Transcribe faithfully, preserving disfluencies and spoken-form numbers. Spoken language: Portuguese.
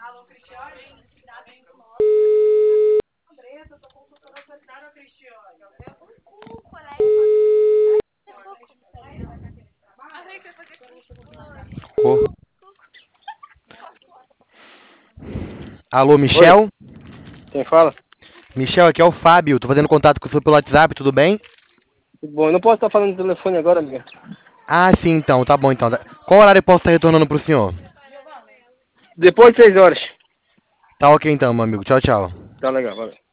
Oh. Alô, Michel? Oi. Quem fala? Michel, aqui é o Fábio. Tô fazendo contato com o senhor pelo WhatsApp, tudo bem? Bom, eu não posso estar falando no telefone agora, amiga. Ah, sim, então. Tá bom, então. Qual horário eu posso estar retornando pro senhor? Depois de seis horas. Tá ok, então, meu amigo. Tchau, tchau. Tá legal, valeu.